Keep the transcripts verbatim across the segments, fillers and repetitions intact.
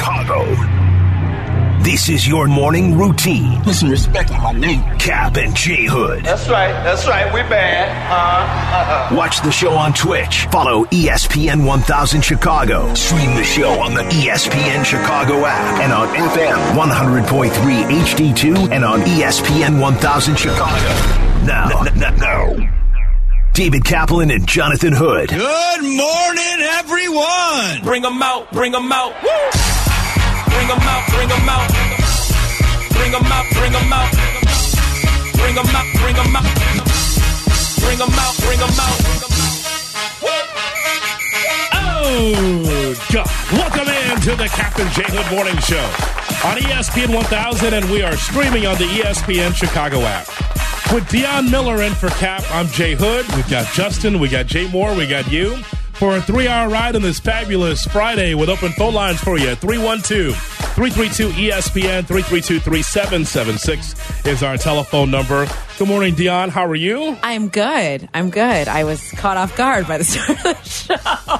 Chicago. This is your morning routine. Put some respect on my name. Cap and J Hood. That's right. That's right. We bad. Uh, uh, uh. Watch the show on Twitch. Follow E S P N one thousand Chicago. Stream the show on the E S P N Chicago app and on F M one hundred point three H D two and on E S P N one thousand Chicago. Now, n- n- now, David Kaplan and Jonathan Hood. Good morning, everyone. Bring them out. Bring them out. Woo! Bring them out, bring them out. Bring them out, bring them out. Bring them out, bring them out. Bring them out, bring them out. Oh, God. Welcome in to the Captain J Hood Morning Show on E S P N one thousand, and we are streaming on the E S P N Chicago app. With Deion Miller in for Cap, I'm Jay Hood. We've got Justin, we got Jay Moore, we got you. For a three-hour ride on this fabulous Friday with open phone lines for you. three one two, three three two, E S P N, three three two, three seven seven six is our telephone number. Good morning, Deion. How are you? I'm good. I'm good. I was caught off guard by the start of the show.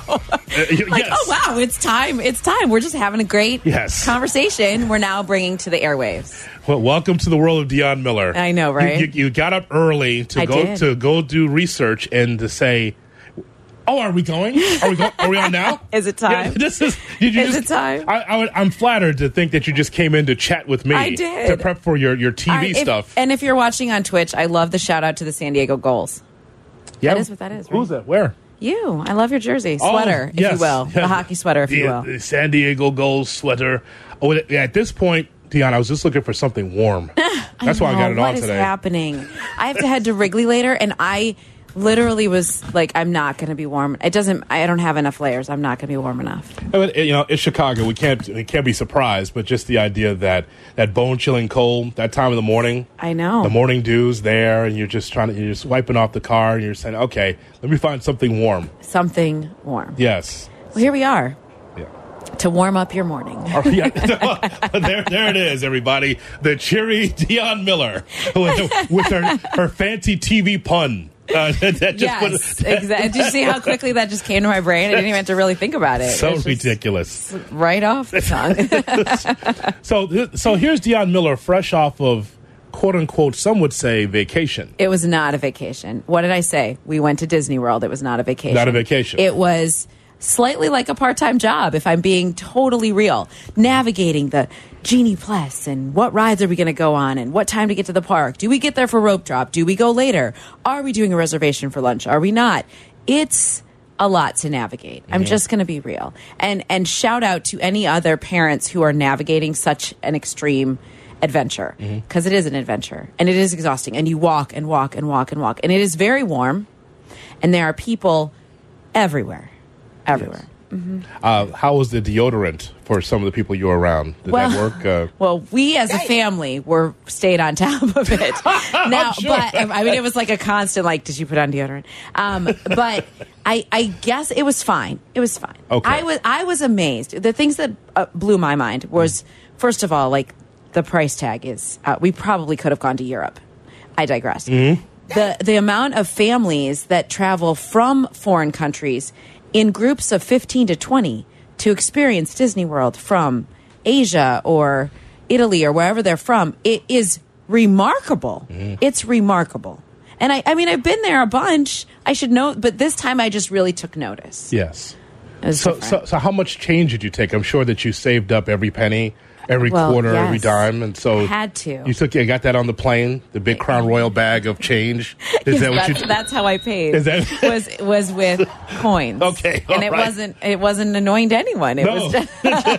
Uh, like, yes. oh, wow, it's time. It's time. We're just having a great yes. conversation we're now bringing to the airwaves. Well, welcome to the world of Deion Miller. I know, right? You, you, you got up early to I go did. to go do research and to say, oh, are we going? Are we going? Are we on now? Is it time? Yeah, this is. Did you Is just, it time? I, I would, I'm flattered to think that you just came in to chat with me. I did. To prep for your, your T V I- if- stuff. And if you're watching on Twitch, I love the shout out to the San Diego Gulls. Yeah. That is what that is. Right? Who's that? Where? You. I love your jersey. Sweater, Oh, if yes. you will. Yeah. The hockey sweater, if the, you will. The San Diego Gulls sweater. Oh, at this point, Deion, I was just looking for something warm. That's why I got it What on is today. happening? I have to head to Wrigley later, and I literally was like, I'm not going to be warm. It doesn't. I don't have enough layers. I'm not going to be warm enough. I mean, you know, it's Chicago. We can't we can't be surprised, but just the idea that that bone chilling cold, that time of the morning, I know. the morning dew's there, and you're just trying to you're just wiping off the car, and you're saying, okay, let me find something warm. Something warm. Yes. Well, here we are Yeah. to warm up your morning. Oh, yeah. there, there it is, everybody. The cheery Deion Miller with, with her, her fancy T V pun. Uh, that, that just Yes, put, exactly. Did you see how quickly that just came to my brain? I didn't even have to really think about it. So It was just ridiculous. right off the tongue. So, th- so here's Deion Miller, fresh off of quote unquote, some would say vacation. It was not a vacation. What did I say? We went to Disney World. It was not a vacation. Not a vacation. It was slightly like a part-time job, if I'm being totally real. Navigating the Genie Plus and what rides are we going to go on and what time to get to the park. Do we get there for rope drop? Do we go later? Are we doing a reservation for lunch? Are we not? It's a lot to navigate. I'm just going to be real. And and shout out to any other parents who are navigating such an extreme adventure, because it is an adventure and it is exhausting, and you walk and walk and walk and walk, and it is very warm, and there are people everywhere, everywhere. Uh, how was the deodorant for some of the people you were around? Did Well- that work? Uh, Well, we as a family were stayed on top of it. Now, Sure. but I mean, it was like a constant, like, did you put on deodorant? Um, but I, I guess it was fine. It was fine. Okay. I was, I was amazed. The things that uh, blew my mind was, first of all, like the price tag is. Uh, we probably could have gone to Europe. I digress. Mm-hmm. The the amount of families that travel from foreign countries in groups of fifteen to twenty to experience Disney World from Asia or Italy or wherever they're from, it is remarkable. Mm-hmm. It's remarkable. And I, I mean, I've been there a bunch. I should know, but this time I just really took notice. yes. It was So, different. so, so how much change did you take? I'm sure that you saved up every penny, every Well, quarter, every yes. dime, and so Had to. You took, you got that on the plane, the big Crown Royal bag of change. Is that what that's, you? that's how I paid. Is that- was was with coins? Okay, all and it right. wasn't it wasn't annoying to anyone. It No. was just,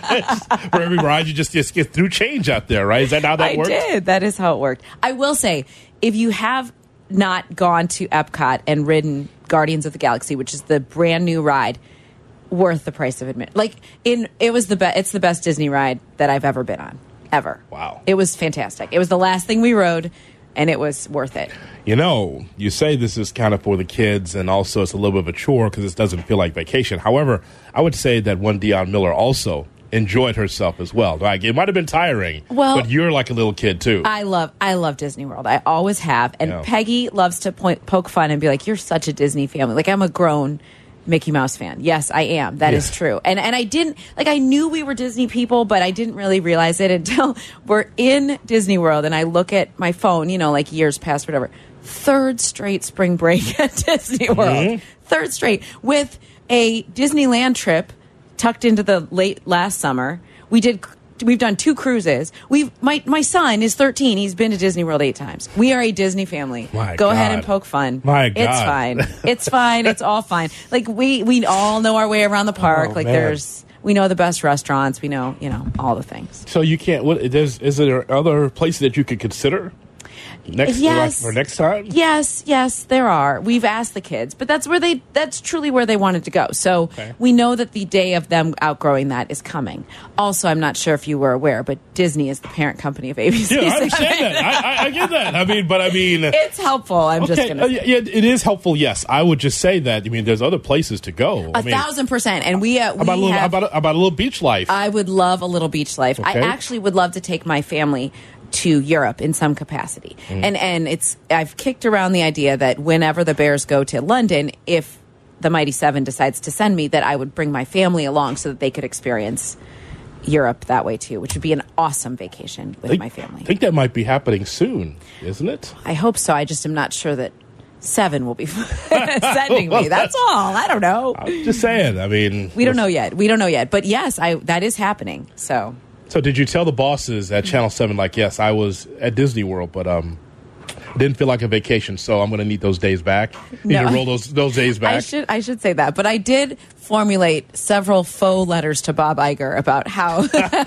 For every ride, you just, just get through change out there, right? Is that how that I works? did. That is how it worked. I will say, if you have not gone to Epcot and ridden Guardians of the Galaxy, which is the brand new ride, worth the price of admission. Like in, it was the best. It's the best Disney ride that I've ever been on, ever. Wow. It was fantastic. It was the last thing we rode, and it was worth it. You know, you say this is kind of for the kids, and also it's a little bit of a chore because it doesn't feel like vacation. However, I would say that one Deion Miller also enjoyed herself as well. Like, it might have been tiring, Well, but you're like a little kid too. I love I love Disney World. I always have. And Yeah. Peggy loves to point, poke fun and be like, "You're such a Disney family." Like, I'm a grown Mickey Mouse fan. Yes, I am. That Yeah. is true. And and I didn't like I knew we were Disney people, but I didn't really realize it until we're in Disney World and I look at my phone, you know, like years past, whatever. Third straight spring break at Disney World. Mm-hmm. Third straight with a Disneyland trip tucked into the late last summer. We did We've done two cruises. We've my my son is thirteen. He's been to Disney World eight times. We are a Disney family. My Go God. ahead and poke fun. My It's God. fine. It's fine. It's all fine. Like we we all know our way around the park. Oh, like man. there's we know the best restaurants. We know you know all the things. So you can't. What is? Is there other places that you could consider next Yes. for next time? Yes, yes, there are. We've asked the kids, but that's where they that's truly where they wanted to go. So Okay. we know that the day of them outgrowing that is coming. Also, I'm not sure if you were aware, but Disney is the parent company of A B C. Yeah, I understand that. I, I, I get that. I mean, but I mean, It's helpful. I'm just okay, going uh, to yeah, it is helpful. Yes, I would just say that. I mean, there's other places to go. I a mean, thousand percent. And we, uh, we How about a little? have, How about a, about a little beach life? I would love a little beach life. I Okay. actually would love to take my family to Europe in some capacity. Mm. And and it's I've kicked around the idea that whenever the Bears go to London, if the Mighty Seven decides to send me, that I would bring my family along so that they could experience Europe that way too, which would be an awesome vacation with think, my family. I think that might be happening soon, isn't it? I hope so. I just am not sure that Seven will be sending me. That's all. I don't know. I'm just saying. I mean, We don't know yet. We don't know yet. But yes, I that is happening. So So did you tell the bosses at Channel Seven, like, yes, I was at Disney World, but um, it didn't feel like a vacation, so I'm going to need those days back. Need No. to roll those those days back. I should I should say that, but I did formulate several faux letters to Bob Iger about how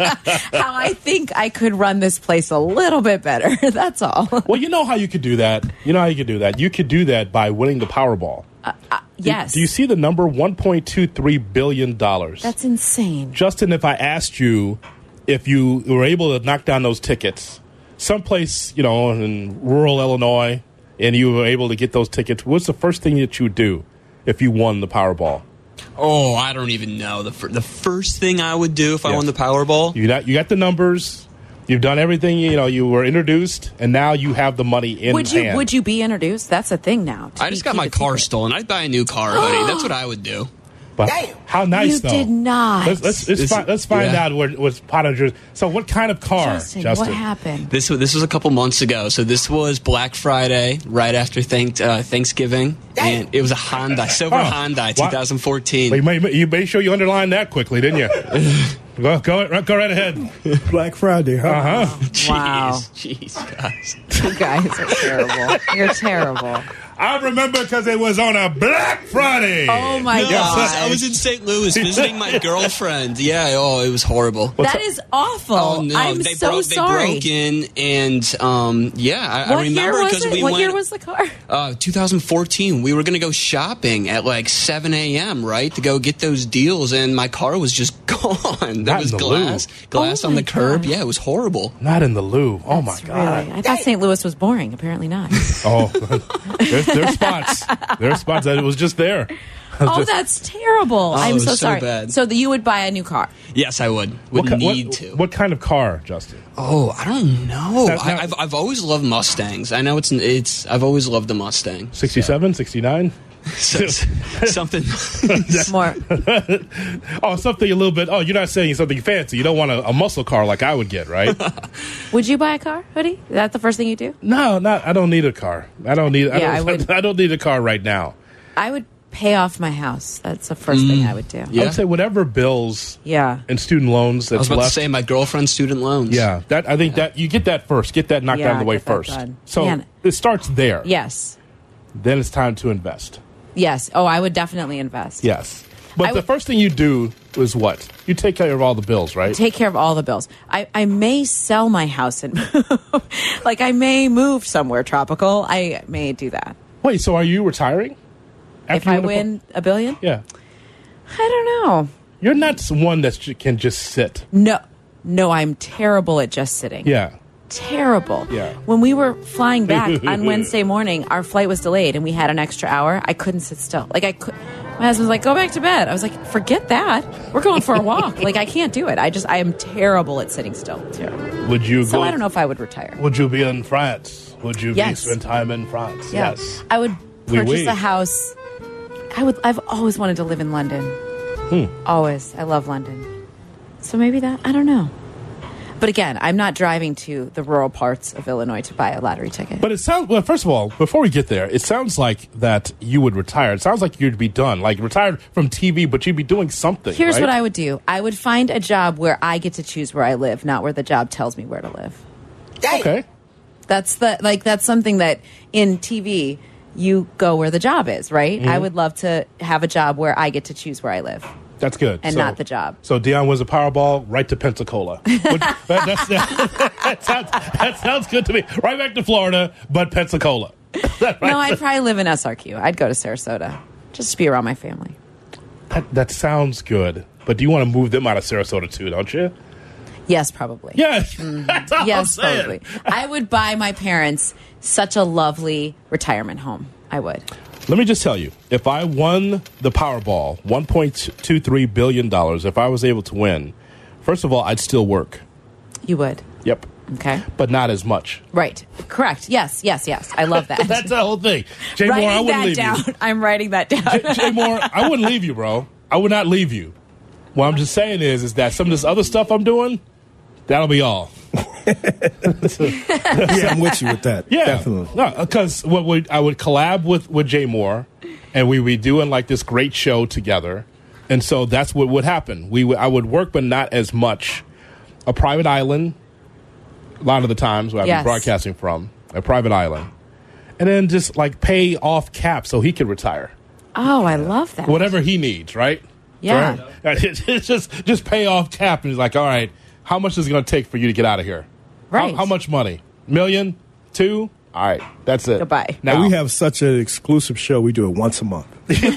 how I think I could run this place a little bit better. That's all. Well, you know how you could do that. You know how you could do that. You could do that by winning the Powerball. Yes, Do you see the number one point two three billion dollars? that's insane. Justin, if I asked you if you were able to knock down those tickets, someplace, you know, in rural Illinois, and you were able to get those tickets, what's the first thing that you would do if you won the Powerball? Oh, I don't even know. The fir- the first thing I would do if I Yes. won the Powerball. You got, you got the numbers. You've done everything. You know, you were introduced, and now you have the money in Would you hand. would you be introduced? That's a thing now. I just got my car stolen. I'd buy a new car, buddy. That's what I would do. But how nice, You though. did not. Let's let's, let's, This- fi- let's find yeah. out where what's Pottinger's. So, what kind of car, Justin, Justin? what happened? This was- this was a couple months ago. So this was Black Friday, right after thank, uh, Thanksgiving, and it was a Honda, silver Oh, Honda, what? twenty fourteen. Well, you, made, you made sure you underlined that quickly, didn't you? go, go, go right ahead. Black Friday, huh? Uh huh. Jeez, Wow. jeez, guys. You guys are terrible. You're terrible. I remember because it was on a Black Friday. Oh my No, I, god. was, I was in Saint Louis visiting my girlfriend. Yeah, oh, it was horrible. That is awful. Oh no! I'm they so broke, sorry. They broke in, and um, yeah, I, what I year remember was because it? we What went. year was the car? uh, twenty fourteen. We were going to go shopping at like seven a.m. right to go get those deals, and my car was just gone. There Not was in the glass, Louvre. glass Oh on my the curb. God. Yeah, it was horrible. Not in the Louvre. Oh my God. Really? I thought Saint Louis was boring. Apparently not. Oh, there's, there's spots. There's spots that it was just there. Oh, that's terrible. I'm it was so so sorry. bad. So that you would buy a new car. Yes, I would. Would What, ki- need what, to. what kind of car, Justin? Oh, I don't know. That's not- I, I've I've always loved Mustangs. I know it's it's. I've always loved the Mustang. sixty-seven, sixty-nine? So, something. More. Oh, something a little bit. Oh, you're not saying something fancy. You don't want a, a muscle car like I would get, right? Would you buy a car, Hoodie? Is that the first thing you do? No, not. I don't need a car. I don't need. I, Yeah, I don't, would- I don't need a car right now. I would pay off my house. That's the first thing I would do. I Yeah. would say whatever bills Yeah. and student loans I was that's about left. to say my girlfriend's student loans. Yeah, that I think that you get that first. Get that knocked Yeah, out of the way get that first. done. So Man. it starts there. Yes. Then it's time to invest. Yes. Oh, I would definitely invest. Yes. But I the would- first thing you do is what? You take care of all the bills, right? Take care of all the bills. I, I may sell my house and move. Like I may move somewhere tropical. I may do that. Wait, so are you retiring? If you I win the- win a billion? Yeah. I don't know. You're not one that can just sit. No. No, I'm terrible at just sitting. Yeah. Terrible. Yeah. When we were flying back on Wednesday morning, our flight was delayed and we had an extra hour. I couldn't sit still. Like I could. My husband was like, "Go back to bed." I was like, "Forget that. We're going for a walk." Like I can't do it. I just I am terrible at sitting still. Terrible. Would you So go? I don't know if I would retire. Would you be in France? Would you Yes. be spend time in France? Yeah. Yes. I would Oui, purchase oui. a house I would. I've always wanted to live in London. Hmm. Always. I love London. So maybe that. I don't know. But again, I'm not driving to the rural parts of Illinois to buy a lottery ticket. But it sounds, well, first of all, before we get there, it sounds like that you would retire. It sounds like you'd be done, like retired from T V, but you'd be doing something. Here's right? what I would do. I would find a job where I get to choose where I live, not where the job tells me where to live. Okay. That's the, like, that's something that in T V, you go where the job is, right? Mm-hmm. I would love to have a job where I get to choose where I live. That's good. And so, not the job. So Dion wins a Powerball, right to Pensacola. Which, that, that's, that, that, sounds, that sounds good to me. Right back to Florida, but Pensacola. Right? No, I'd probably live in S R Q. I'd go to Sarasota just to be around my family. That, that sounds good. But do you want to move them out of Sarasota too, don't you? Yes, probably. Yes. Mm-hmm. That's all yes, I'm saying. probably. I would buy my parents such a lovely retirement home. I would. Let me just tell you, if I won the Powerball, one point two three billion dollars, if I was able to win, first of all, I'd still work. You would? Yep. Okay. But not as much. Right. Correct. Yes, yes, yes. I love that. That's the whole thing. Jay writing Moore, I wouldn't that leave down. you. I'm writing that down. Jay, Jay Moore, I wouldn't leave you, bro. I would not leave you. What I'm just saying is, is that some of this other stuff I'm doing, that'll be all. Yeah, I'm with you with that. Yeah, definitely. No, because what would I would collab with with Jay Moore, and we would be doing like this great show together, and so that's what would happen. We would, I would work, but not as much. A private island, a lot of the times where I've Yes. been broadcasting from a private island, and then just like pay off Cap so he could retire, Oh, I love that. whatever he needs, right? Yeah. Right? It's just just pay off Cap, and he's like, all right, how much is it going to take for you to get out of here? Right. How, how much money? Million? Two? All right. That's it. Goodbye. Now And we have such an exclusive show. We do it once a month.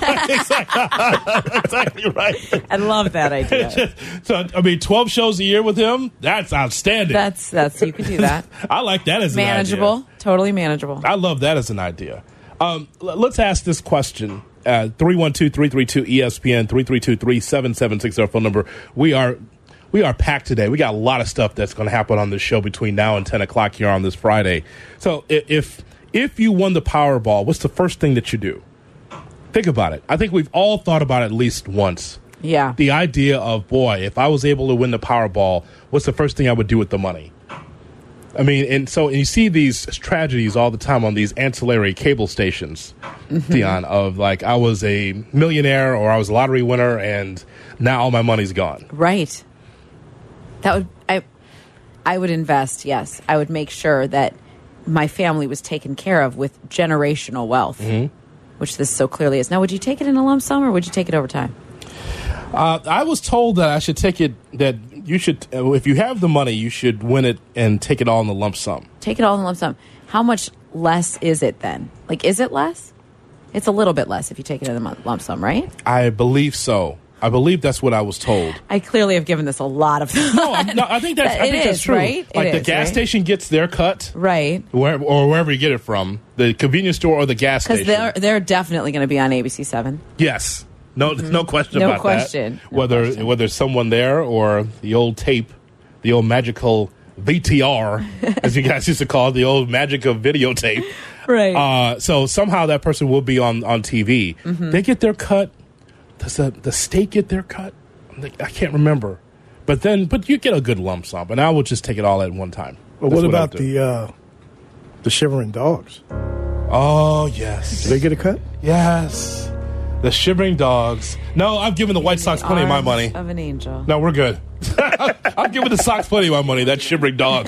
exactly right. I love that idea. So, I mean, twelve shows a year with him, that's outstanding. That's, that's, you can do that. I like that as Manageable. an idea. Totally manageable. I love that as an idea. Um, l- let's ask this question. Uh, three one two, three three two, E S P N, three three two, three seven seven six, our phone number. We are... We are packed today. We got a lot of stuff that's going to happen on this show between now and ten o'clock here on this Friday. So if if you won the Powerball, what's the first thing that you do? Think about it. I think we've all thought about it at least once. Yeah. The idea of, boy, if I was able to win the Powerball, what's the first thing I would do with the money? I mean, and so and you see these tragedies all the time on these ancillary cable stations, mm-hmm. Dion, of like I was a millionaire or I was a lottery winner and now all my money's gone. Right. That would I I would invest, yes. I would make sure that my family was taken care of with generational wealth, mm-hmm. which this so clearly is. Now, would you take it in a lump sum or would you take it over time? Uh, I was told that I should take it, that you should, uh, if you have the money, you should win it and take it all in the lump sum. Take it all in a lump sum. How much less is it then? Like, is it less? It's a little bit less if you take it in a lump sum, right? I believe so. I believe that's what I was told. I clearly have given this a lot of thought. No, I'm, no I think that's, I It think that's is, true. right? Like It the is, gas right? station gets their cut, Right. where, or wherever you get it from, the convenience store or the gas Because station. they're, they're definitely going to be on A B C seven. Yes. No, mm-hmm. no question No about question. that. No Whether question. whether it's someone there or the old tape, the old magical V T R, as you guys used to call it, the old magic of videotape. Right. Uh, so somehow that person will be on, on T V. Mm-hmm. They get their cut. Does the, the state get their cut? I can't remember. But then, but you get a good lump sum. But I will just take it all at one time. But That's what about I'll do. the uh, the Shivering Dogs? Oh, yes. Do they get a cut? Yes. The Shivering Dogs. No, I've given the White Sox plenty of my Arms money. Of an angel. No, we're good. I'm giving the Sox plenty of my money. That Shivering Dog.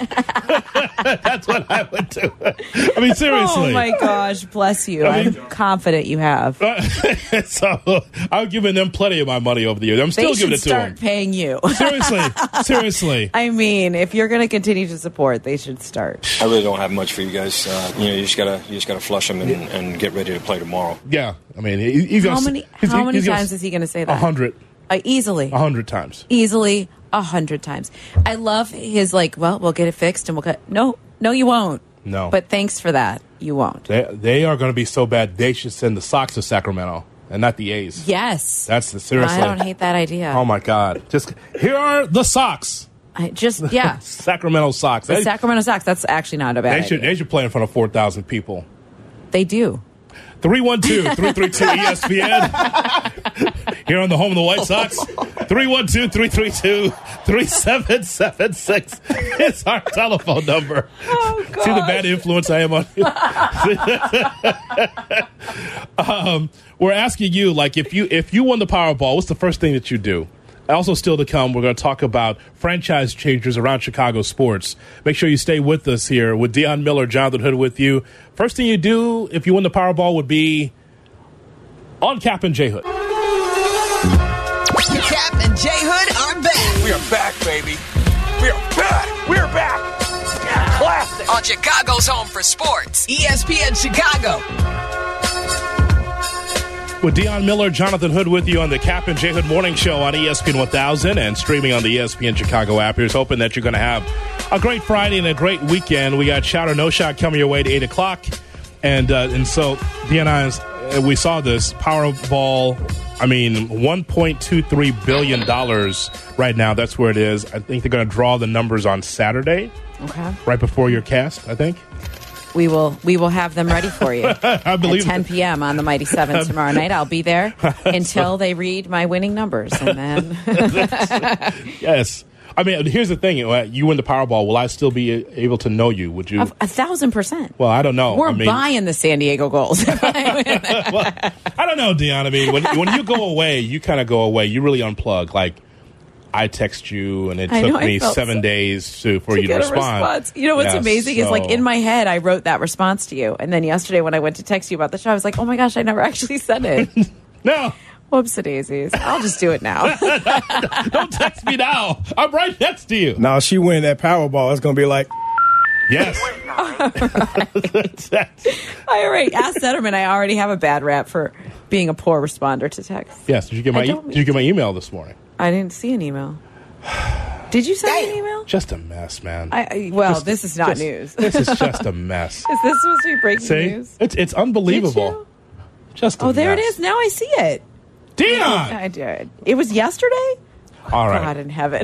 That's what I would do. I mean, seriously. Oh, my gosh. Bless you. I mean- I'm confident you have. So I'm giving them plenty of my money over the years. I'm still They giving should it to start them. paying you. Seriously. Seriously. I mean, if you're going to continue to support, they should start. I really don't have much for you guys. Uh, you know, you just gotta you just gotta flush them and, and get ready to play tomorrow. Yeah. I mean, he, he's How gonna, many, he's, how many he's gonna- times is he going to say that? A hundred. Uh, easily. A hundred times. Easily a hundred times. I love his like, well, we'll get it fixed and we'll cut. No, no, you won't. No. But thanks for that. You won't. They, they are going to be so bad, they should send the Sox to Sacramento and not the A's. Yes. That's the, seriously. I don't hate that idea. Oh, my God. Just, here are the Sox. I just, yeah. Sacramento Sox. The They, Sacramento Sox, that's actually not a bad they should, idea. they should play in front of four thousand people. They do. three one two, three three two, E S P N. Here on the home of the White Sox. three one two, three three two, three seven seven six is our telephone number. Oh, God. See the bad influence I am on you? um, we're asking you, like, if you if you won the Powerball, what's the first thing that you do? Also, still to come, we're going to talk about franchise changes around Chicago sports. Make sure you stay with us here with Deion Miller, Jonathan Hood with you. First thing you do if you win the Powerball would be on Cap and J Hood. Cap and J Hood are back. We are back, baby. We are back. We are back. Classic. On Chicago's home for sports, E S P N Chicago. With Deion Miller, Jonathan Hood with you on the Cap and J Hood Morning Show on E S P N one thousand and streaming on the E S P N Chicago app. Here's hoping that you're going to have a great Friday and a great weekend. We got Shot or No Shot coming your way to eight o'clock. And uh, and so, Deion and I, we saw this Powerball, I mean, one point two three billion dollars right now. That's where it is. I think they're going to draw the numbers on Saturday. Okay. Right before your cast, I think. We will we will have them ready for you I believe at ten p.m. on the Mighty Seven tomorrow night. I'll be there until they read my winning numbers, and then yes. I mean, here's the thing: you win the Powerball. Will I still be able to know you? Would you? A, a thousand percent. Well, I don't know. We're I mean, buying the San Diego Gulls. well, I don't know, Deion. I mean, when when you go away, you kind of go away. You really unplug. Like, I text you, and it I took know, me felt seven so, days to for to you get to respond. A response. You know what's yeah, amazing so. is, like, in my head, I wrote that response to you, and then yesterday when I went to text you about the show, I was like, oh my gosh, I never actually said it. No. Whoopsie daisies. I'll just do it now. Don't text me now. I'm right next to you. Now, she win that Powerball. It's going to be like, yes. I already asked Sederman. I already have a bad rap for being a poor responder to text. Yes. Did you get my e- Did you get my email this morning? I didn't see an email. Did you send an email? Just a mess, man. I, I, well, just, this is not just, news. This is just a mess. Is this supposed to be breaking See? news? It's it's unbelievable. Just a oh, there mess. it is. Now I see it. Deion! I did. It was yesterday? All right. God in heaven.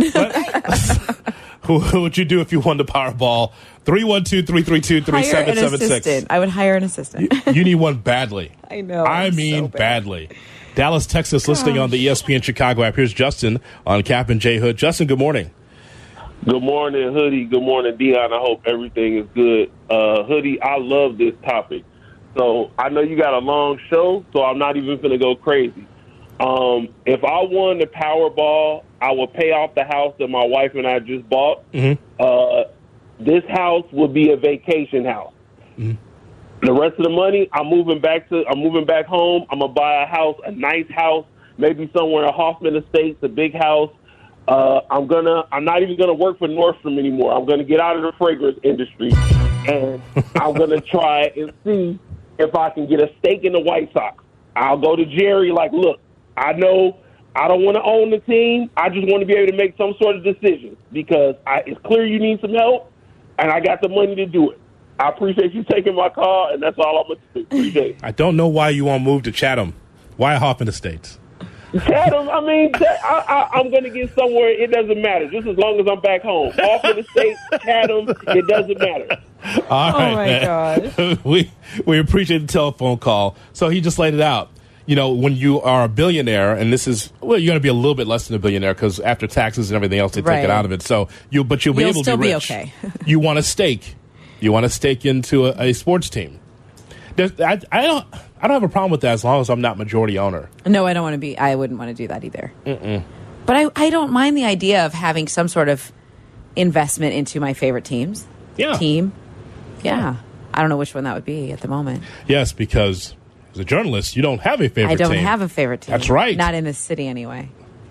What would you do if you won the Powerball? three one two, three three two, three seven seven six. I would hire an assistant. You, you need one badly. I know. I mean so bad. badly. Dallas, Texas, Gosh. listening on the E S P N Chicago app. Here's Justin on Cap and J Hood. Justin, good morning. Good morning, Hoodie. Good morning, Deion. I hope everything is good. Uh, Hoodie, I love this topic. So I know you got a long show, so I'm not even going to go crazy. Um, if I won the Powerball, I would pay off the house that my wife and I just bought. Mm-hmm. Uh, this house would be a vacation house. Mm-hmm. The rest of the money, I'm moving back to. I'm moving back home. I'm gonna buy a house, a nice house, maybe somewhere in Hoffman Estates, a big house. Uh, I'm gonna. I'm not even gonna work for Nordstrom anymore. I'm gonna get out of the fragrance industry, and I'm gonna try and see if I can get a stake in the White Sox. I'll go to Jerry. Like, look, I know I don't want to own the team. I just want to be able to make some sort of decision because I, it's clear you need some help, and I got the money to do it. I appreciate you taking my call, and that's all I'm going to do. Appreciate it. I don't know why you won't move to Chatham. Why Hoffman Estates? Chatham, I mean, I, I, I'm going to get somewhere. It doesn't matter. Just as long as I'm back home. Hoffman Estates, Chatham, it doesn't matter. All right, oh, my man. God. we, we appreciate the telephone call. So he just laid it out. You know, when you are a billionaire, and this is, well, you're going to be a little bit less than a billionaire because after taxes and everything else, they Right. take it out of it. So you, but you'll be You'll able still to be be rich. okay. You want a stake. You want to stake into a, a sports team. There's, I, I don't. I don't have a problem with that as long as I'm not majority owner. No, I don't want to be. I wouldn't want to do that either. Mm-mm. But I, I don't mind the idea of having some sort of investment into my favorite teams. Yeah. Team. Yeah. I don't know which one that would be at the moment. Yes, because as a journalist, you don't have a favorite I don't team. have a favorite team. That's right. Not in this city anyway.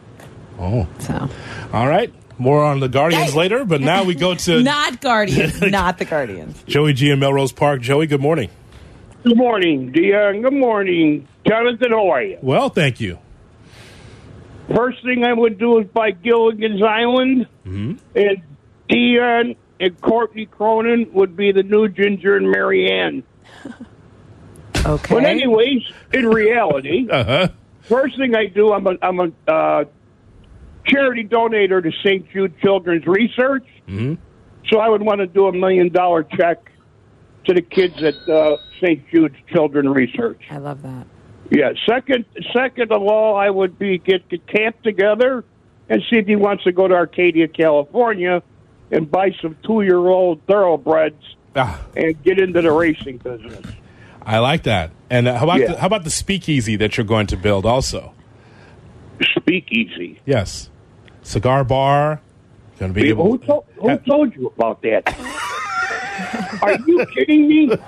Oh. So. All right. More on the Guardians later, but now we go to Not Guardians. Not the Guardians. Joey G in Melrose Park. Joey, good morning. Good morning, Deion. Good morning, Jonathan. How are you? Well, thank you. First thing I would do is buy Gilligan's Island, Mm-hmm. and Deion and Courtney Cronin would be the new Ginger and Mary Ann. Okay. But anyways, in reality, uh-huh. first thing I do, I'm a, I'm a uh, charity donator to Saint Jude Children's Research. Mm-hmm. So I would want to do a million dollar check to the kids at uh, Saint Jude's Children Research. I love that. Yeah. Second, second of all, I would be get the camp together and see if he wants to go to Arcadia, California, and buy some two-year-old thoroughbreds ah. and get into the racing business. I like that. And uh, how about Yeah. the, how about the speakeasy that you're going to build also? Speakeasy. Yes. Cigar bar. Going to be able. Who, to- who told you about that? Are you kidding me?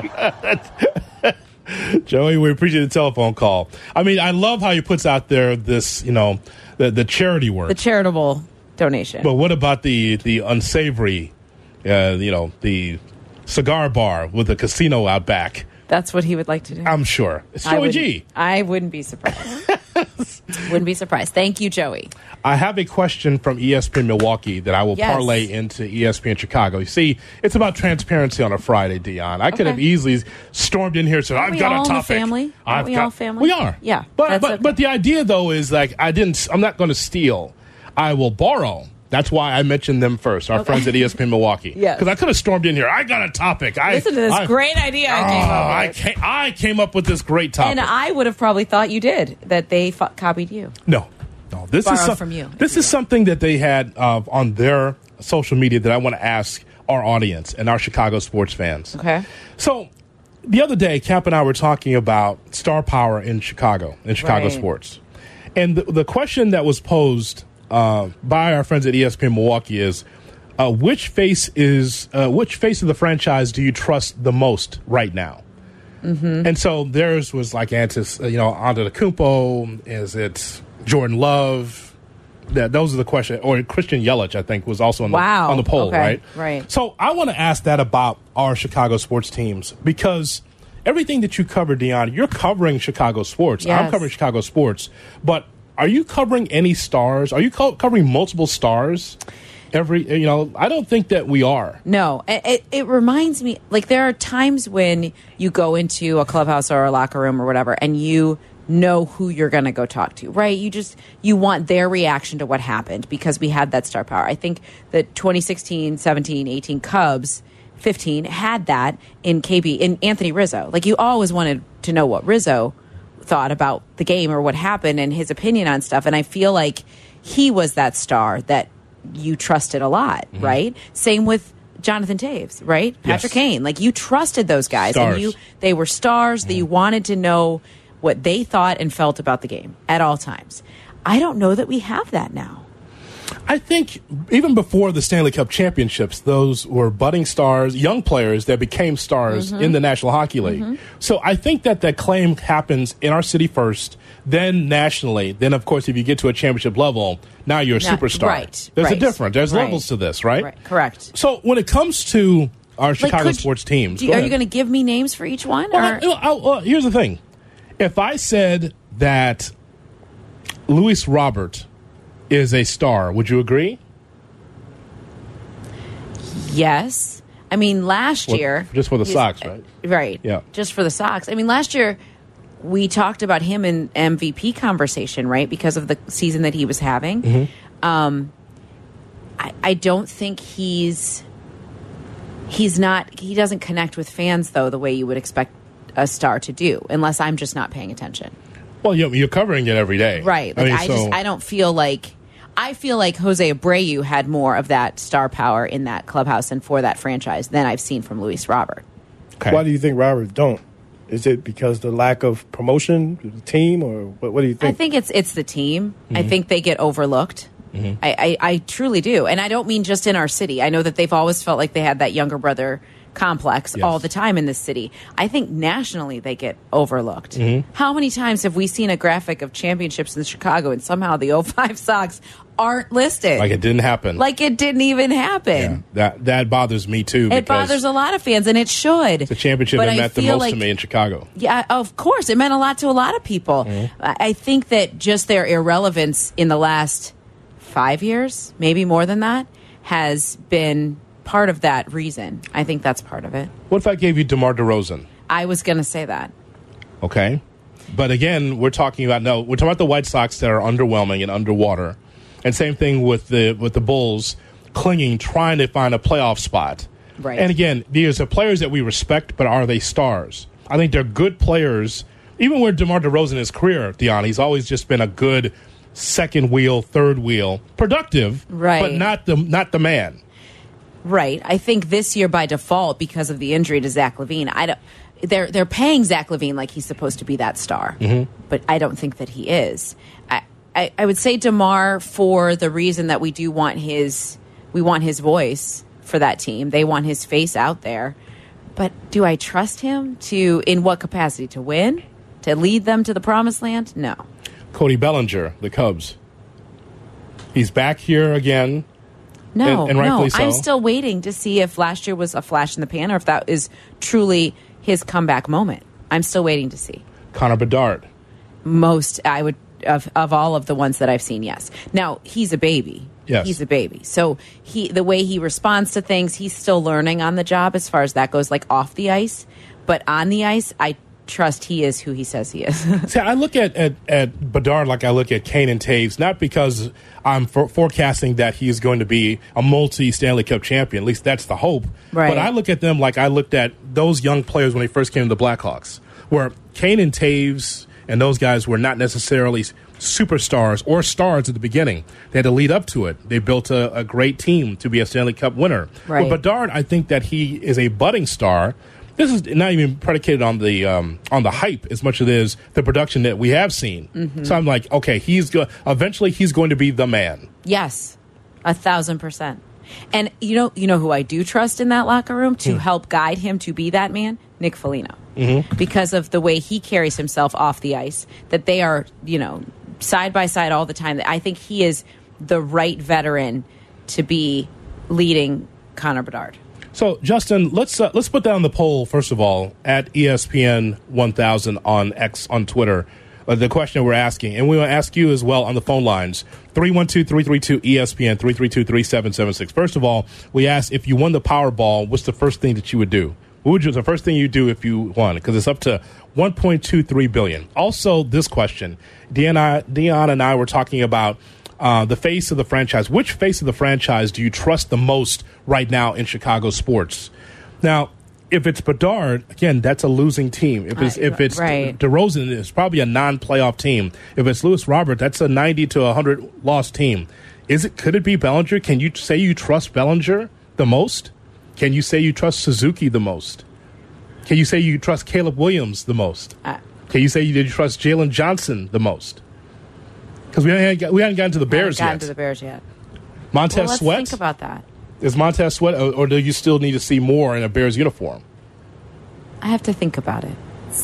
Joey, we appreciate the telephone call. I mean, I love how he puts out there this, you know, the, the charity work. The charitable donation. But what about the the unsavory, uh, you know, the cigar bar with a casino out back? That's what he would like to do. I'm sure. It's I Joey wouldn't- G. I wouldn't be surprised. Wouldn't be surprised. Thank you, Joey. I have a question from E S P N Milwaukee that I will Yes. parlay into E S P N Chicago. You see, it's about transparency on a Friday, Dion. I could Okay. have easily stormed in here and said, Aren't I've we got all a in the topic. family? Aren't I've we got, all family? We are. Yeah, But that's but, okay. but the idea, though, is like, I didn't, I'm not going to steal. I will borrow. That's why I mentioned them first, our Okay. friends at E S P N Milwaukee. Yes. Because I could have stormed in here. I got a topic. I, Listen to this I, great idea I Oh, came up I with. came, I came up with this great topic. And I would have probably thought you did, that they f- copied you. No, no. This Borrowed is some- from you, This is something that they had uh, on their social media that I want to ask our audience and our Chicago sports fans. Okay. So the other day, Cap and I were talking about star power in Chicago, in Chicago Right. sports, and the, the question that was posed uh, by our friends at E S P N Milwaukee is, uh, which face is uh, which face of the franchise do you trust the most right now? Mm-hmm. And so theirs was like Antis, uh, you know, Antetokounmpo. Is it Jordan Love? That those are the questions. Or Christian Yelich, I think, was also on the Wow. on the poll, Okay. right? Right. So I want to ask that about our Chicago sports teams because everything that you cover, Dion, you're covering Chicago sports. I'm Yes. covering Chicago sports, but are you covering any stars? Are you co- covering multiple stars? Every, you know, I don't think that we are. No, it, it, it reminds me, like, there are times when you go into a clubhouse or a locker room or whatever, and you know who you're going to go talk to, right? You just, you want their reaction to what happened because we had that star power. I think the twenty sixteen, seventeen, eighteen Cubs, fifteen had that in K B, in Anthony Rizzo. Like, you always wanted to know what Rizzo thought about the game or what happened and his opinion on stuff. And I feel like he was that star that you trusted a lot, Mm-hmm. right? Same with Jonathan Taves, right? Patrick Yes. Kane. Like, you trusted those guys. Stars. And you they were stars that you wanted to know what they thought and felt about the game at all times. I don't know that we have that now. I think even before the Stanley Cup championships, those were budding stars, young players that became stars Mhm. in the National Hockey League. Mhm. So I think that that claim happens in our city first, then nationally. Then, of course, if you get to a championship level, now you're a Not- superstar. right, There's right, a difference. There's right. levels to this, right? Right, correct. So when it comes to our Like, Chicago could- sports teams, Do go you, are ahead. you going to give me names for each one? Well, or? I- I'll- I'll- here's the thing. If I said that Luis Robert is a star, would you agree? Yes. I mean, last Well, year. just for the he's- Sox, right? Right. Yeah. Just for the Sox. I mean, last year we talked about him in M V P conversation, right? Because of the season that he was having. Mm-hmm. Um, I, I don't think he's he's not he doesn't connect with fans though the way you would expect a star to do, unless I'm just not paying attention. Well, you're, you're covering it every day, Right. Like, I, I, mean, so, just I don't feel like I feel like Jose Abreu had more of that star power in that clubhouse and for that franchise than I've seen from Luis Robert. Okay. Why do you think Robert don't? Is it because the lack of promotion to the team, or what, what do you I think? think it's it's the team. I Mhm. think they get overlooked. Mm-hmm. I, I, I truly do. And I don't mean just in our city. I know that they've always felt like they had that younger brother complex Yes. all the time in this city. I think nationally they get overlooked. Mhm. How many times have we seen a graphic of championships in Chicago and somehow the oh five Sox aren't listed? like it didn't happen. Like it didn't even happen. that that bothers me too. It because bothers a lot of fans, and it should. the championship But that I meant the feel most like- to me in Chicago. Yeah, of course. It meant a lot to a lot of people. Mm-hmm. I I think that just their irrelevance in the last five years, maybe more than that, has been part of that reason. I think that's part of it. What if I gave you DeMar DeRozan? I was going to say that. Okay, but again, we're talking about no. We're talking about the White Sox that are underwhelming and underwater, and same thing with the with the Bulls clinging, trying to find a playoff spot. Right. And again, these are players that we respect, but are they stars? I think they're good players. Even with DeMar DeRozan in his career, Dion, he's always just been a good second wheel, third wheel, productive, right. but not the not the man. Right. I think this year by default, because of the injury to Zach LaVine, I don't. They're they're paying Zach LaVine like he's supposed to be that star, mm-hmm. but I don't think that he is. I, I I would say DeMar for the reason that we do want his we want his voice for that team. They want his face out there, but do I trust him to in what capacity to win, to lead them to the promised land? No. Cody Bellinger, the Cubs. He's back here again. No, and, and rightfully no. so. I'm still waiting to see if last year was a flash in the pan or if that is truly his comeback moment. I'm still waiting to see. Connor Bedard. Most, I would, of, of all of the ones that I've seen, yes. Now, he's a baby. Yes. He's a baby. So he, the way he responds to things, he's still learning on the job as far as that goes, like off the ice. But on the ice, I trust he is who he says he is. See, I look at, at, at Bedard like I look at Kane and Taves, not because I'm for, forecasting that he's going to be a multi-Stanley Cup champion. At least that's the hope. Right. But I look at them like I looked at those young players when they first came to the Blackhawks, where Kane and Taves and those guys were not necessarily superstars or stars at the beginning. They had to lead up to it. They built a, a great team to be a Stanley Cup winner. Right. With Bedard, I think that he is a budding star. This is not even predicated on the um, on the hype as much as it is the production that we have seen. Mm-hmm. So I'm like, okay, he's go- eventually he's going to be the man. Yes, a thousand percent. And you know, you know who I do trust in that locker room to Hmm. help guide him to be that man? Nick Foligno, Mm-hmm. because of the way he carries himself off the ice. That they are, you know, side by side all the time. I think he is the right veteran to be leading Connor Bedard. So, Justin, let's uh, let's put that on the poll first of all at E S P N one thousand on X on Twitter. Uh, the question we're asking, and we want to ask you as well on the phone lines: three one two, three three two, E S P N, three three two, three seven seven six. First of all, we asked if you won the Powerball, what's the first thing that you would do? What would you, the first thing you do if you won? Because it's up to one point two three billion dollars. Also, this question, Dion, Dion and I were talking about. Uh, the face of the franchise. Which face of the franchise do you trust the most right now in Chicago sports? Now, if it's Bedard, again, that's a losing team. If it's, if it's right. DeRozan, it's probably a non-playoff team. If it's Lewis Robert, that's a ninety to one hundred loss team. Is it? Could it be Bellinger? Can you say you trust Bellinger the most? Can you say you trust Suzuki the most? Can you say you trust Caleb Williams the most? Uh, Can you say you did you trust Jalen Johnson the most? Because we haven't got, we haven't gotten to the Bears gotten yet. to the Bears yet. Montez well, let's Sweat? think about that. Is Montez Sweat, or, or do you still need to see more in a Bears uniform? I have to think about it.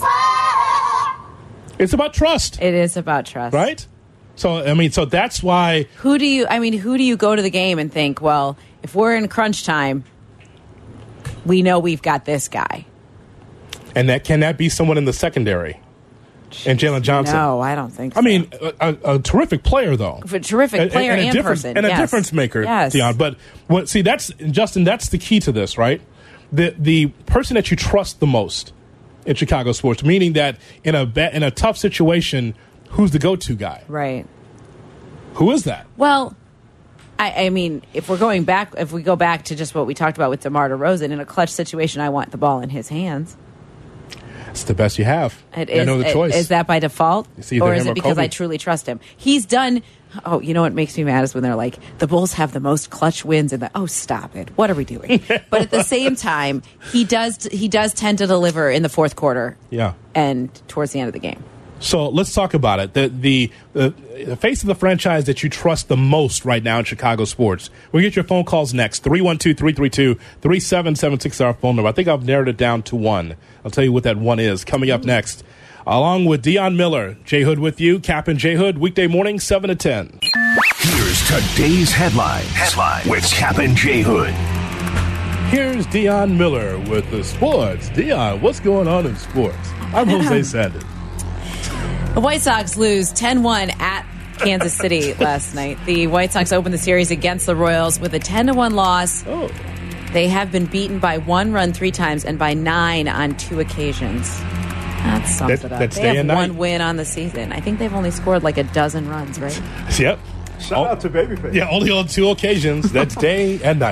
It's about trust. It is about trust. Right? So, I mean, so that's why... Who do you, I mean, who do you go to the game and think, well, if we're in crunch time, we know we've got this guy. And that can that be someone in the secondary? And Jalen Johnson. No, I don't think so. I mean, a, a, a terrific player, though. A terrific player and, and, and, and person. And yes. a difference maker, yes. Dion. But, what, see, that's, Justin, that's the key to this, right? The the person that you trust the most in Chicago sports, meaning that in a in a tough situation, who's the go-to guy? Right. Who is that? Well, I, I mean, if we're going back, if we go back to just what we talked about with DeMar DeRozan, in a clutch situation, I want the ball in his hands. It's the best you have. It I is, know the it, choice. Is that by default? Or is him it or because Kobe. I truly trust him? He's done... Oh, you know what makes me mad is when they're like, the Bulls have the most clutch wins. And the, oh, stop it. What are we doing? But at the same time, he does he does tend to deliver in the fourth quarter. Yeah. And towards the end of the game. So let's talk about it. The, the the the face of the franchise that you trust the most right now in Chicago sports. We'll get your phone calls next. three one two, three three two, three seven seven six is our phone number. I think I've narrowed it down to one. I'll tell you what that one is coming up next. Along with Dion Miller, Jay Hood with you, Cap and Jay Hood, weekday morning, seven to ten. Here's today's headlines. Headline with Cap and Jay Hood. Here's Dion Miller with the sports. Dion, what's going on in sports? I'm Jose Sanders. The White Sox lose ten one at Kansas City last night. The White Sox opened the series against the Royals with a ten to one loss. Oh. They have been beaten by one run three times and by nine on two occasions. That sums That- it up. that's they day have and one night. win on the season. I think they've only scored like a dozen runs, right? Yep. Shout out to Babyface. Yeah, only on two occasions. That's day and night.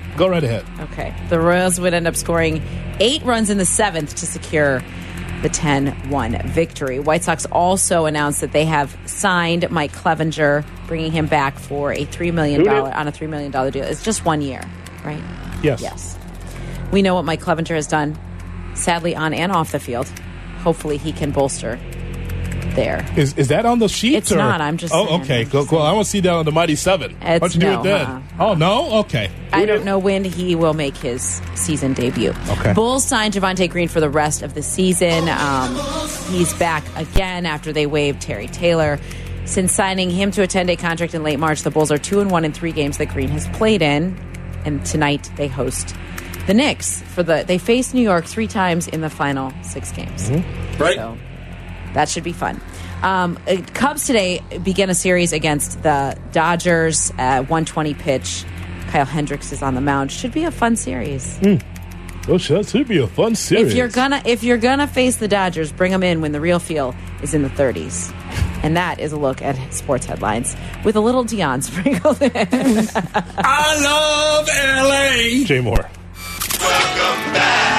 Go right ahead. Okay. The Royals would end up scoring eight runs in the seventh to secure the ten one victory. White Sox also announced that they have signed Mike Clevinger, bringing him back for a three million dollars on a three million dollars deal. It's just one year, right? Yes. Yes. We know what Mike Clevinger has done, sadly, on and off the field. Hopefully he can bolster there. Is is that on the sheet? It's or? not. I'm just Oh, saying. okay. Go, well, I want to see that on the Mighty Seven. Why don't you do no, it then? uh-uh. Oh, no? Okay. I don't know when he will make his season debut. Okay. Bulls signed Javonte Green for the rest of the season. Um, he's back again after they waived Terry Taylor. Since signing him to a ten-day contract in late March, the Bulls are two and one in three games that Green has played in, and tonight they host the Knicks for the. They face New York three times in the final six games. Mm-hmm. Right. So that should be fun. Um, Cubs today begin a series against the Dodgers. Uh, one twenty pitch. Kyle Hendricks is on the mound. Should be a fun series. Mm. Oh, that should be a fun series. If you're gonna if you're gonna face the Dodgers, bring them in when the real feel is in the thirties. And that is a look at sports headlines with a little Dion sprinkled in. I love L A. Jay Moore. Welcome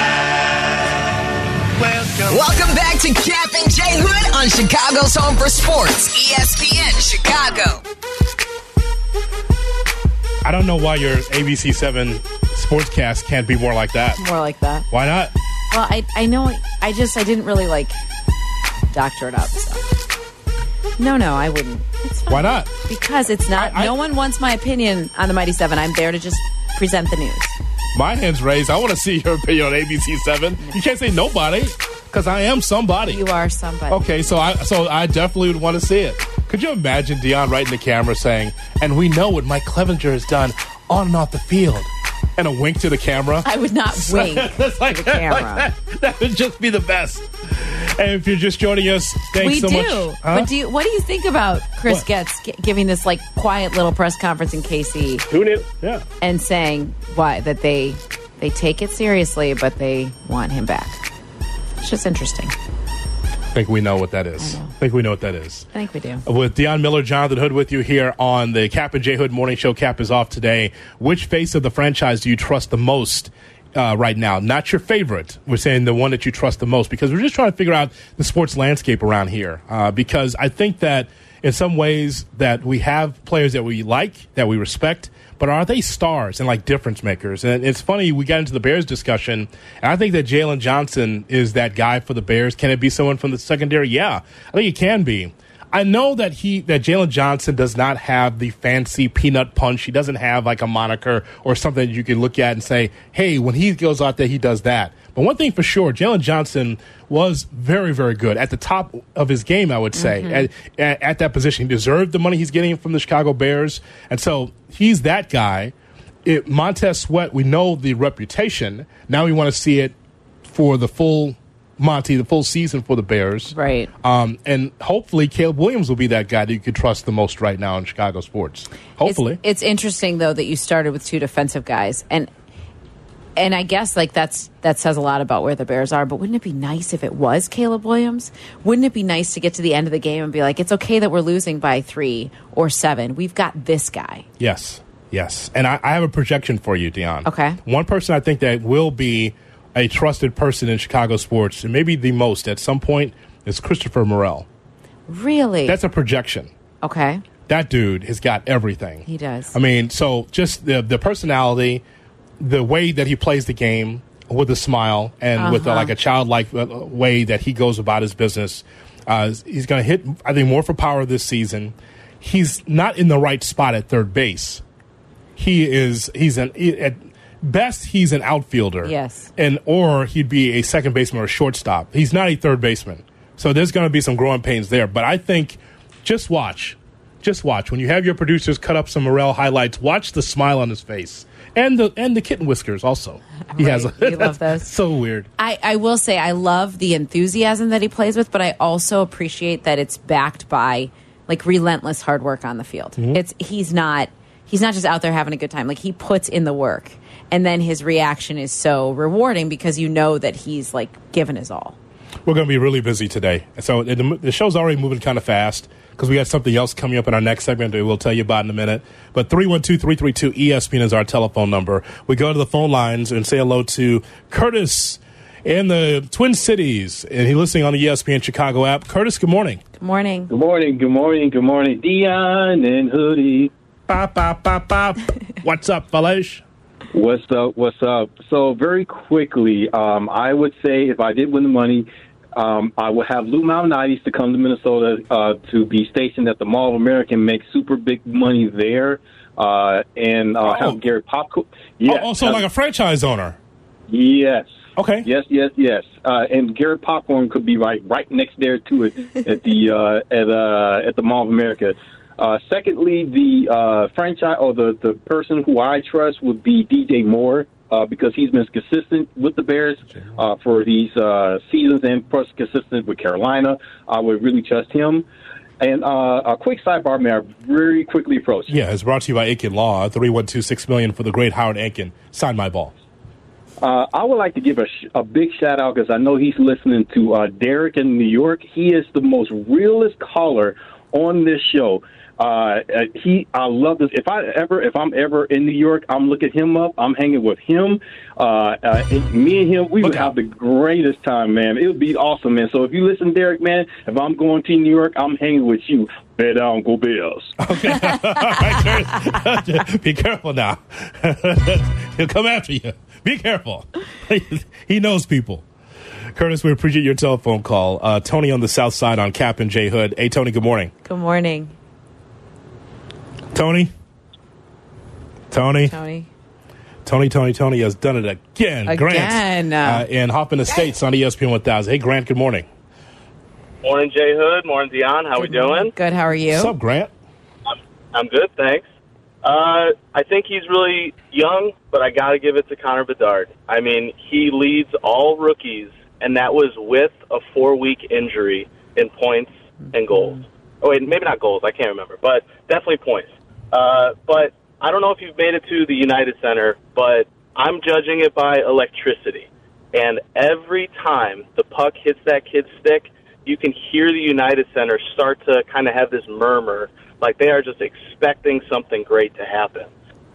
back. Welcome. Welcome back to Cap and J Hood on Chicago's Home for Sports, E S P N Chicago. I don't know why your A B C seven sportscast can't be more like that. More like that. Why not? Well, I I know I just I didn't really like doctor it up. So. No, no, I wouldn't. It's fine. Why not? Because it's not. I, I, no one wants my opinion on the Mighty Seven. I'm there to just present the news. My hand's raised. I want to see your opinion on A B C seven. No. You can't say nobody, because I am somebody. You are somebody. Okay, so I so I definitely would want to see it. Could you imagine Dion right in the camera saying, "And we know what Mike Clevinger has done on and off the field," and a wink to the camera? I would not wink like, to the camera. Like that, that would just be the best. And if you're just joining us, thanks we so do. much. Huh? But do you, what do you think about Chris what? Getz g- giving this like quiet little press conference in K C? Tune in. Yeah. And saying why that they they take it seriously, but they want him back. It's just interesting. I think we know what that is. I, I think we know what that is. I think we do. With Dion Miller, Jonathan Hood with you here on the Cap and J Hood Morning Show. Cap is off today. Which face of the franchise do you trust the most uh, right now? Not your favorite. We're saying the one that you trust the most, because we're just trying to figure out the sports landscape around here. Uh, because I think that in some ways that we have players that we like, that we respect, but are they stars and like difference makers? And it's funny, we got into the Bears discussion, and I think that Jalen Johnson is that guy for the Bears. Can it be someone from the secondary? Yeah, I think it can be. I know that he that Jalen Johnson does not have the fancy peanut punch. He doesn't have like a moniker or something that you can look at and say, hey, when he goes out there, he does that. But one thing for sure, Jalen Johnson was very, very good at the top of his game, I would say. Mm-hmm. At, at, at that position, he deserved the money he's getting from the Chicago Bears. And so he's that guy. It, Montez Sweat, we know the reputation. Now we want to see it for the full Monty, the full season for the Bears. Right. Um, and hopefully Caleb Williams will be that guy that you could trust the most right now in Chicago sports. Hopefully. It's, it's interesting, though, that you started with two defensive guys. And And I guess like that's that says a lot about where the Bears are. But wouldn't it be nice if it was Caleb Williams? Wouldn't it be nice to get to the end of the game and be like, it's okay that we're losing by three or seven. We've got this guy. Yes, yes. And I, I have a projection for you, Dion. Okay. One person I think that will be a trusted person in Chicago sports, and maybe the most at some point, is Christopher Morel. Really? That's a projection. Okay. That dude has got everything. He does. I mean, so just the the personality, the way that he plays the game with a smile and uh-huh. with a, like a childlike way that he goes about his business. Uh, he's going to hit, I think, more for power this season. He's not in the right spot at third base. He is, he's an, at best, he's an outfielder. Yes. And, or he'd be a second baseman or a shortstop. He's not a third baseman. So there's going to be some growing pains there. But I think, just watch. Just watch. When you have your producers cut up some Morel highlights, watch the smile on his face. And the and the kitten whiskers also. He right. has a, you love those. So weird. I, I will say I love the enthusiasm that he plays with, but I also appreciate that it's backed by like relentless hard work on the field. Mm-hmm. It's he's not he's not just out there having a good time. Like he puts in the work, and then his reaction is so rewarding because you know that he's like given his all. We're going to be really busy today. So the, the show's already moving kind of fast. because we got something else coming up in our next segment that we'll tell you about in a minute. But three one two, three three two, E S P N is our telephone number. We go to the phone lines and say hello to Curtis in the Twin Cities, and he's listening on the E S P N Chicago app. Curtis, good morning. Good morning. Good morning, good morning, good morning. Dion and Hoodie. Bop, bop, bop, bop. What's up, fellas? What's up, what's up? So very quickly, um, I would say if I did win the money, um, I would have Lou Malnati's to come to Minnesota uh, to be stationed at the Mall of America and make super big money there. Uh, and uh, oh. have Gary Popcorn. Yes. Oh, also like a franchise owner. Yes. Okay. Yes, yes, yes. Uh, and Garrett Popcorn could be right right next there to it at the uh, at uh, at the Mall of America. Uh, secondly, the uh, franchise or the, the person who I trust would be D J Moore uh, because he's been consistent with the Bears uh, for these uh, seasons and plus consistent with Carolina. I would really trust him. And uh, a quick sidebar, may I very quickly approach? Yeah, it's brought to you by Aiken Law, three one two, six million dollars for the great Howard Aiken. Sign my ball. Uh, I would like to give a, sh- a big shout-out because I know he's listening to uh, Derek in New York. He is the most realest caller on this show. Uh, he, I love this. If I ever, if I'm ever in New York, I'm looking him up. I'm hanging with him. Uh, uh, me and him, we would have the greatest time, man. It would be awesome, man. So if you listen, Derek, man, if I'm going to New York, I'm hanging with you. Bet down, go Bills. Okay. All right, be careful now. He'll come after you. Be careful. He knows people. Curtis, we appreciate your telephone call. Uh, Tony on the south side on Cap and J Hood. Hey, Tony, good morning. Good morning. Tony? Tony? Tony. Tony, Tony, Tony has done it again. Again. Grant uh, in Hoppin' Estates on E S P N one thousand. Hey, Grant, good morning. Morning, Jay Hood. Morning, Dion. How good we doing? Morning. Good. How are you? What's up, Grant? I'm, I'm good, thanks. Uh, I think he's really young, but I got to give it to Connor Bedard. I mean, he leads all rookies, and that was with a four-week injury in points and goals. Oh, wait, maybe not goals. I can't remember, but definitely points. Uh, but I don't know if you've made it to the United Center, but I'm judging it by electricity. And every time the puck hits that kid's stick, you can hear the United Center start to kind of have this murmur, like they are just expecting something great to happen.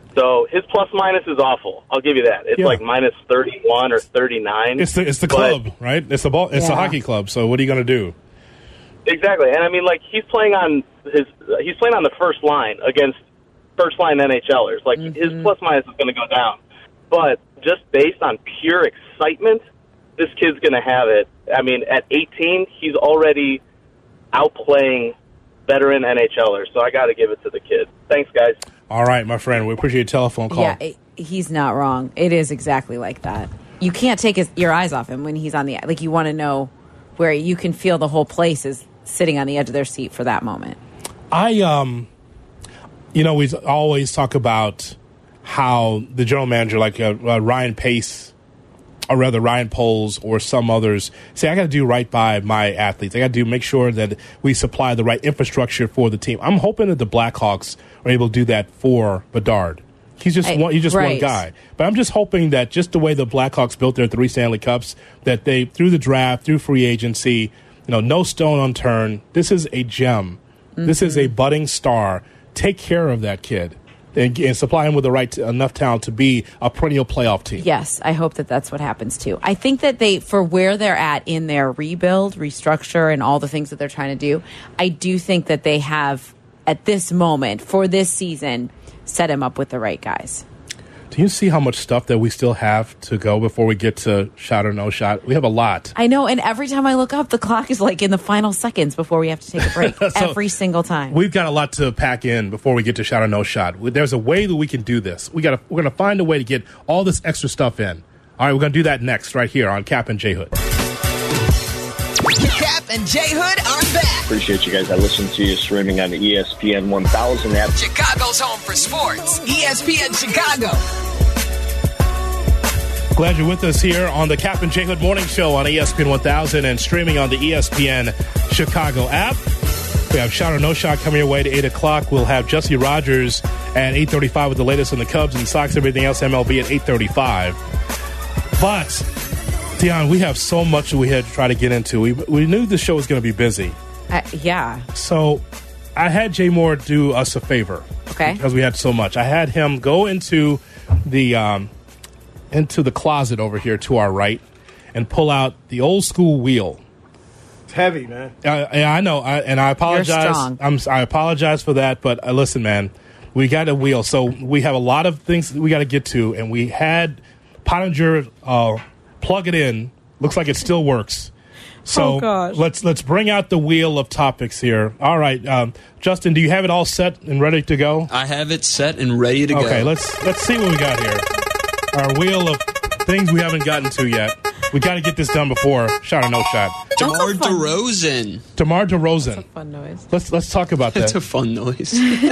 So his plus minus is awful. I'll give you that. It's yeah. like minus thirty-one or thirty-nine. It's the it's the but, club, right? It's the ball. It's yeah. the hockey club. So what are you going to do? Exactly, and I mean, like he's playing on his he's playing on the first line against first line NHLers. Like mm-hmm. his plus minus is going to go down, but just based on pure excitement, this kid's going to have it. I mean, at eighteen, he's already outplaying veteran NHLers, so I got to give it to the kid. Thanks, guys. All right, my friend. We appreciate your telephone call. Yeah, it, he's not wrong. It is exactly like that. You can't take his, your eyes off him when he's on the like. You want to know where you can feel the whole place is sitting on the edge of their seat for that moment. I, um, you know, we always talk about how the general manager, like uh, uh, Ryan Pace, or rather Ryan Poles or some others, say, I got to do right by my athletes. I got to do make sure that we supply the right infrastructure for the team. I'm hoping that the Blackhawks are able to do that for Bedard. He's just I, one, he's just right. one guy. But I'm just hoping that just the way the Blackhawks built their three Stanley Cups, that they, through the draft, through free agency, you know, no stone unturned. This is a gem. Mm-hmm. This is a budding star. Take care of that kid. And, and supply him with the right to, enough talent to be a perennial playoff team. Yes, I hope that that's what happens too. I think that they, for where they're at in their rebuild, restructure, and all the things that they're trying to do, I do think that they have, at this moment, for this season, set him up with the right guys. Do you see how much stuff that we still have to go before we get to shot or no shot? We have a lot. I know, and every time I look up, the clock is like in the final seconds before we have to take a break. So every single time. We've got a lot to pack in before we get to shot or no shot. There's a way that we can do this. We got to, we're going to find a way to get all this extra stuff in. All right, we're going to do that next right here on Cap and J Hood. Cap and J Hood are back. Appreciate you guys. I listen to you streaming on the E S P N one thousand app. Chicago's home for sports. E S P N Chicago. Glad you're with us here on the Cap and J Hood Morning Show on E S P N one thousand and streaming on the E S P N Chicago app. We have Shot or No Shot coming your way to eight o'clock. We'll have Jesse Rogers at eight thirty-five with the latest on the Cubs and Sox, everything else M L B at eight thirty-five. But, Dion, we have so much that we had to try to get into. We, we knew the show was going to be busy. Uh, yeah. So I had Jay Moore do us a favor. Okay. Because we had so much. I had him go into the um, into the closet over here to our right and pull out the old school wheel. It's heavy, man. Uh, yeah, I know, I, and I apologize. You're strong. I'm, I apologize for that, but uh, listen, man, we got a wheel, so we have a lot of things that we got to get to, and we had Pottinger uh, plug it in. Looks like it still works. So Oh, gosh. let's let's bring out the wheel of topics here. All right, um, Justin, do you have it all set and ready to go? I have it set and ready to go. Okay, let's let's see what we got here. Our wheel of things we haven't gotten to yet. We got to get this done before shot or no shot. DeMar DeRozan. DeMar DeRozan. That's a fun noise. Let's let's talk about that. That's a fun noise.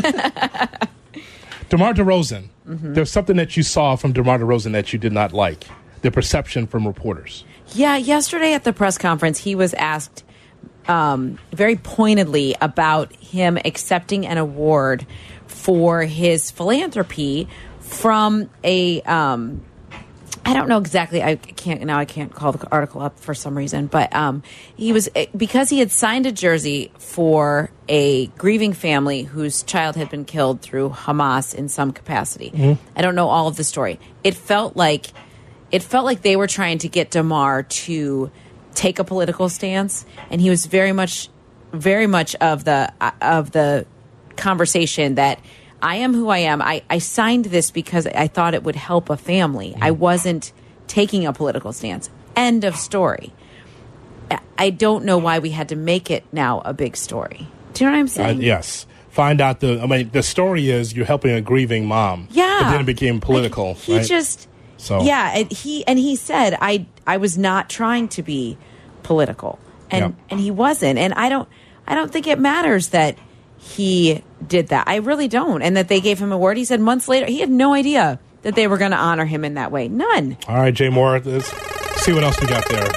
DeMar DeRozan. Mm-hmm. There's something that you saw from DeMar DeRozan that you did not like. The perception from reporters. Yeah, yesterday at the press conference, he was asked um, very pointedly about him accepting an award for his philanthropy from a, um, I don't know exactly, I can't, now I can't call the article up for some reason, but um, he was, because he had signed a jersey for a grieving family whose child had been killed through Hamas in some capacity. Mm-hmm. I don't know all of the story. It felt like It felt like they were trying to get DeMar to take a political stance, and he was very much, very much of the of the conversation that I am who I am. I, I signed this because I thought it would help a family. I wasn't taking a political stance. End of story. I don't know why we had to make it now a big story. Do you know what I'm saying? Uh, yes. Find out the. I mean, the story is you're helping a grieving mom. Yeah. But then it became political. Like, he right? just. So yeah, and he and he said I I was not trying to be political, and Yep. and he wasn't, and I don't I don't think it matters that he did that. I really don't, and that they gave him a award. He said months later he had no idea that they were going to honor him in that way. None. All right, Jay Moore. Let's see what else we got there.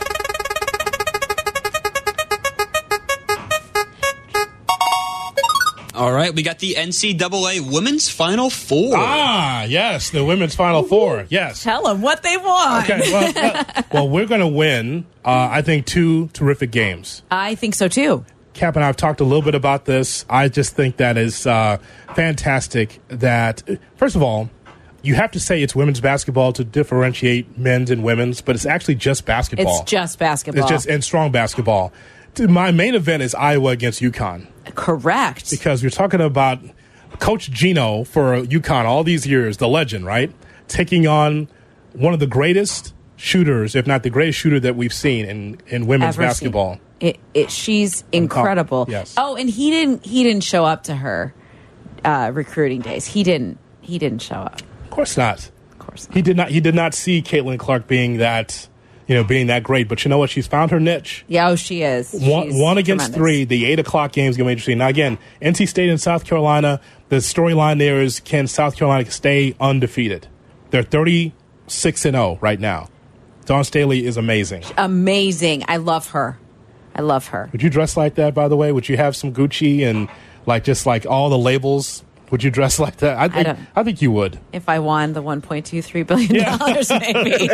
All right, we got the N C double A Women's Final Four. Ah, yes, the women's Final Four. Yes. Tell them what they want. Okay. Well, well, well we're going to win. Uh, I think two terrific games. I think so too. Cap and I have talked a little bit about this. I just think that is uh, fantastic. That first of all, you have to say it's women's basketball to differentiate men's and women's, but it's actually just basketball. It's just basketball. It's just and strong basketball. My main event is Iowa against UConn. Correct. Because you're talking about Coach Gino for UConn all these years, the legend, right? Taking on one of the greatest shooters, if not the greatest shooter that we've seen in, in women's Ever basketball. seen. It, it, she's incredible. Yes. Oh, and he didn't. He didn't show up to her uh, recruiting days. He didn't. He didn't show up. Of course not. Of course not. He did not. He did not see Caitlin Clark being that, you know, being that great. But you know what? She's found her niche. Yeah, oh, she is. One, She's one against tremendous. three. The eight o'clock game is going to be interesting. Now, again, N C State and South Carolina. The storyline there is: can South Carolina stay undefeated? They're thirty-six and zero right now. Dawn Staley is amazing. Amazing. I love her. I love her. Would you dress like that, by the way? Would you have some Gucci and like just like all the labels? Would you dress like that? I think I, I think you would. If I won the one point two three billion dollars, yeah. Maybe.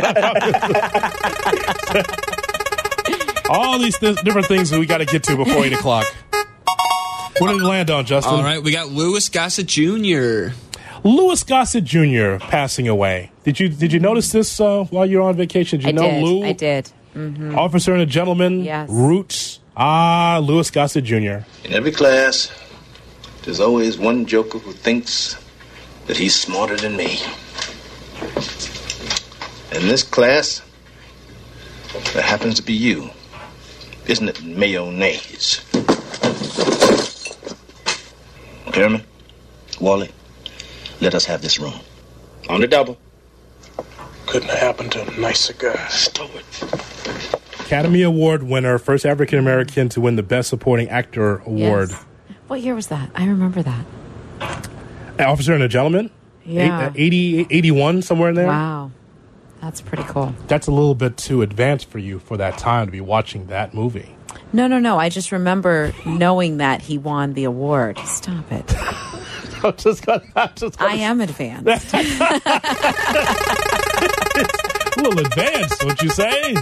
All these th- different things that we got to get to before eight o'clock. What did it land on, Justin? All right, we got Louis Gossett Junior Louis Gossett Junior passing away. Did you did you notice this uh, while you were on vacation? Did you I know did. Lou? I did. Mm-hmm. Officer and a Gentleman. Yes. Roots. Ah, Louis Gossett Junior In every class, there's always one joker who thinks that he's smarter than me. In this class, that happens to be you. Isn't it mayonnaise? Chairman, Wally, let us have this room. On the double. Couldn't have happened to a nicer guy. Stow it. Academy Award winner, first African American to win the Best Supporting Actor Award. Yes. What year was that? I remember that. Officer and a Gentleman? Yeah. eighty, eighty-one, somewhere in there? Wow. That's pretty cool. That's a little bit too advanced for you for that time to be watching that movie. No, no, no. I just remember knowing that he won the award. Stop it. I'm just gonna, I'm just gonna... I am advanced. A little advanced, what you say?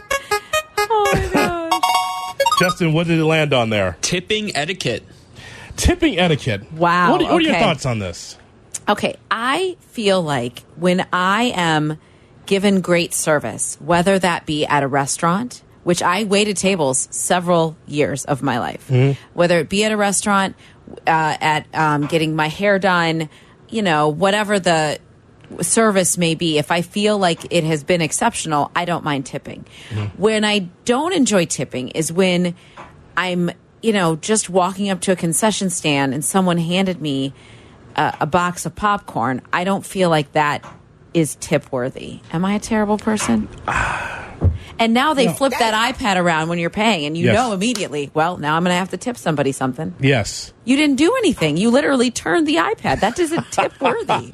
Oh, my gosh. Justin, what did it land on there? Tipping etiquette. Tipping etiquette. Wow. What are, what are your okay. thoughts on this? Okay, I feel like when I am given great service, whether that be at a restaurant, which I waited tables several years of my life, Mm-hmm. whether it be at a restaurant, uh, at um, getting my hair done, you know, whatever the service may be, if I feel like it has been exceptional, I don't mind tipping. Mm-hmm. When I don't enjoy tipping is when I'm, you know, just walking up to a concession stand and someone handed me a, a box of popcorn. I don't feel like that is tip worthy. Am I a terrible person? And now they No. flip that iPad around when you're paying, and you Yes. know immediately, well, now I'm going to have to tip somebody something. Yes. You didn't do anything. You literally turned the iPad. That isn't tip worthy.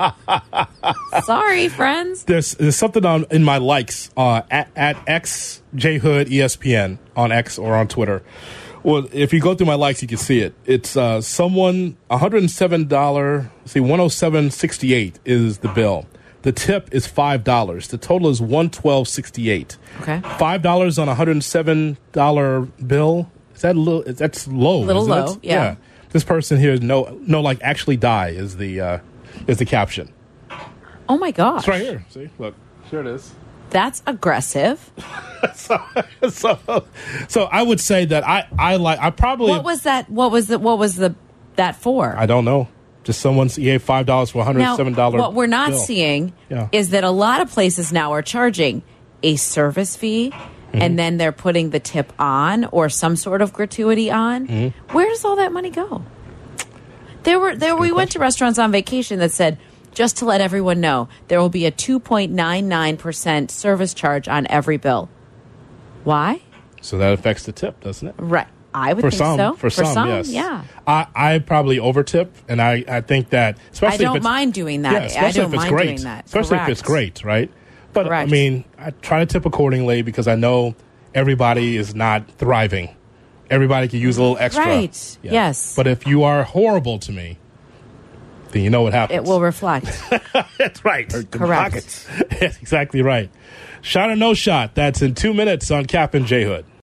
Sorry, friends. There's, there's something on in my likes uh, at, at X J Hood E S P N on X or on Twitter. Well, if you go through my likes, you can see it. It's uh, someone one hundred seven dollars. See, one hundred seven dollars and sixty-eight cents is the bill. The tip is five dollars. The total is one hundred twelve dollars and sixty-eight cents. Okay. Five dollars on a one hundred seven dollar bill. Is that a little? That's low. Little isn't low, it? yeah. This person here, no, no, like actually die is the uh, is the caption. Oh my gosh. It's right here. See, look, here it is. That's aggressive. so, so, so I would say that I, I like I probably What was that? What was the? What was the that for? I don't know. Just someone gave five dollars for a hundred seven Now, dollar. what we're not bill. seeing Yeah. is that a lot of places now are charging a service fee, Mm-hmm. and then they're putting the tip on or some sort of gratuity on. Mm-hmm. Where does all that money go? There were there we went to restaurants on vacation that said, just to let everyone know, there will be a two point nine nine percent service charge on every bill. Why? So that affects the tip, doesn't it? Right. I would For think some, so. for some, yes. yeah. I, I probably overtip, and I, I think that especially I don't if it's, mind doing that. Yeah, I especially don't if it's mind great, doing that. especially if it's Correct. great, right? But Correct. I mean, I try to tip accordingly because I know everybody is not thriving. Everybody can use a little extra. Right. Yeah. Yes. But if you are horrible to me, then you know what happens. It will reflect. That's right. Correct. That's exactly right. Shot or no shot. That's in two minutes on Cap and J Hood.